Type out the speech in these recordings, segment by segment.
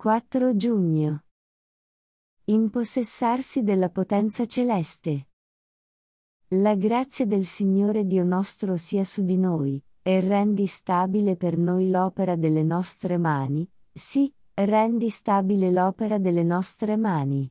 4 giugno. Impossessarsi della potenza celeste. La grazia del Signore Dio nostro sia su di noi, e rendi stabile per noi l'opera delle nostre mani, sì, rendi stabile l'opera delle nostre mani.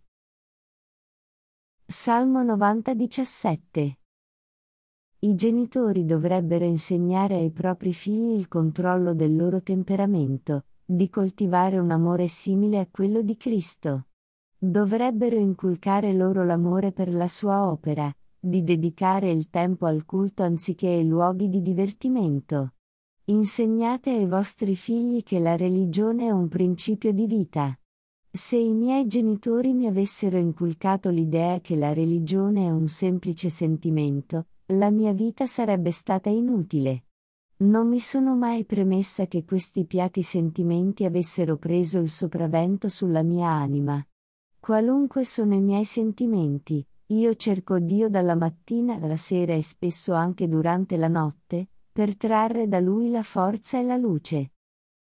Salmo 90:17. I genitori dovrebbero insegnare ai propri figli il controllo del loro temperamento, di coltivare un amore simile a quello di Cristo. Dovrebbero inculcare loro l'amore per la sua opera, di dedicare il tempo al culto anziché ai luoghi di divertimento. Insegnate ai vostri figli che la religione è un principio di vita. Se i miei genitori mi avessero inculcato l'idea che la religione è un semplice sentimento, la mia vita sarebbe stata inutile. Non mi sono mai premessa che questi piatti sentimenti avessero preso il sopravvento sulla mia anima. Qualunque sono i miei sentimenti, io cerco Dio dalla mattina alla sera e spesso anche durante la notte, per trarre da Lui la forza e la luce.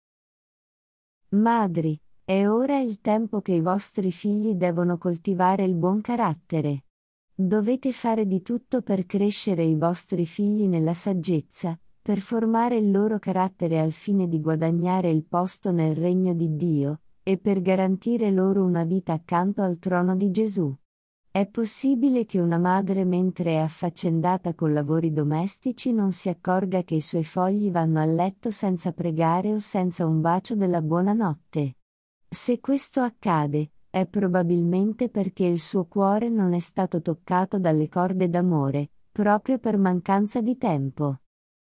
Madri, è ora il tempo che i vostri figli devono coltivare il buon carattere. Dovete fare di tutto per crescere i vostri figli nella saggezza, per formare il loro carattere al fine di guadagnare il posto nel regno di Dio, e per garantire loro una vita accanto al trono di Gesù. È possibile che una madre mentre è affaccendata con lavori domestici non si accorga che i suoi figli vanno a letto senza pregare o senza un bacio della buonanotte. Se questo accade, è probabilmente perché il suo cuore non è stato toccato dalle corde d'amore, proprio per mancanza di tempo.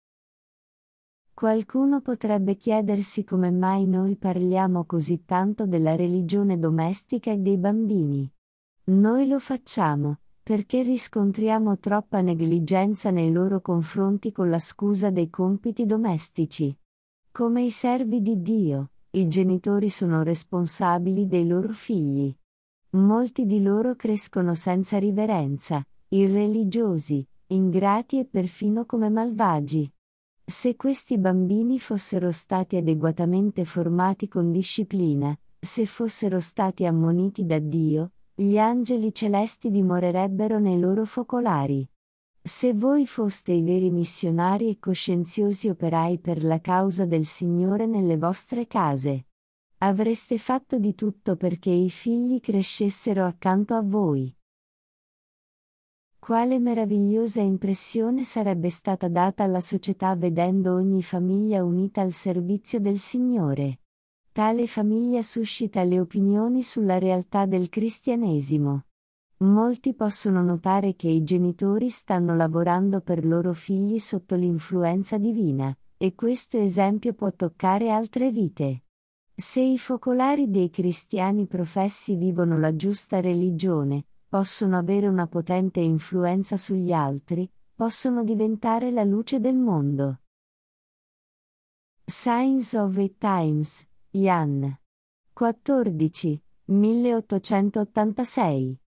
Qualcuno potrebbe chiedersi come mai noi parliamo così tanto della religione domestica e dei bambini. Noi lo facciamo, perché riscontriamo troppa negligenza nei loro confronti con la scusa dei compiti domestici. Come i servi di Dio, i genitori sono responsabili dei loro figli. Molti di loro crescono senza riverenza, irreligiosi, ingrati e perfino come malvagi. Se questi bambini fossero stati adeguatamente formati con disciplina, se fossero stati ammoniti da Dio, gli angeli celesti dimorerebbero nei loro focolari. Se voi foste i veri missionari e coscienziosi operai per la causa del Signore nelle vostre case, avreste fatto di tutto perché i figli crescessero accanto a voi. Quale meravigliosa impressione sarebbe stata data alla società vedendo ogni famiglia unita al servizio del Signore. Tale famiglia suscita le opinioni sulla realtà del cristianesimo. Molti possono notare che i genitori stanno lavorando per loro figli sotto l'influenza divina, e questo esempio può toccare altre vite. Se i focolari dei cristiani professi vivono la giusta religione, possono avere una potente influenza sugli altri, possono diventare la luce del mondo. Signs of the Times, Jan. 14, 1886